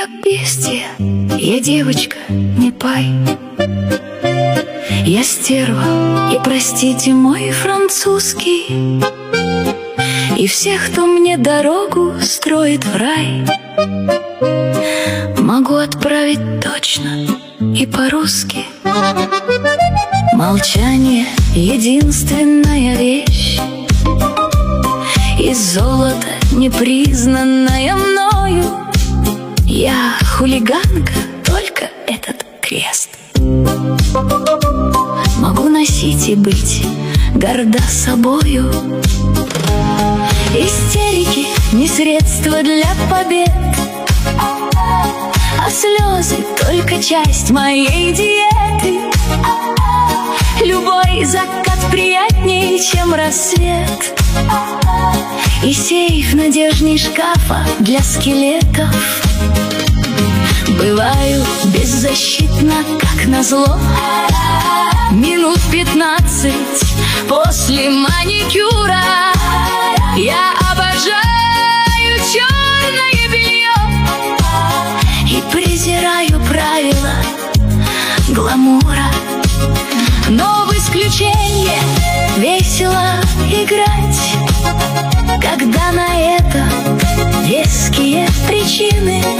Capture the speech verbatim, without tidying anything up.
бестия, я девочка, не пай. Я стерва, и простите мой французский, и всех, кто мне дорогу строит в рай, могу отправить точно и по-русски. Молчание — единственная вещь из золота, непризнанная мною. Я хулиганка, только этот крест могу носить и быть горда собою. Истерики не средство для побед, а слезы только часть моей диеты. Любой закат приятнее, чем рассвет, и сейф надежней шкафа для скелетов. Бываю беззащитна, как назло, минут пятнадцать после маникюра. Я обожаю черное белье и презираю правила гламура. Но в исключение весело играть, когда на это веские причины.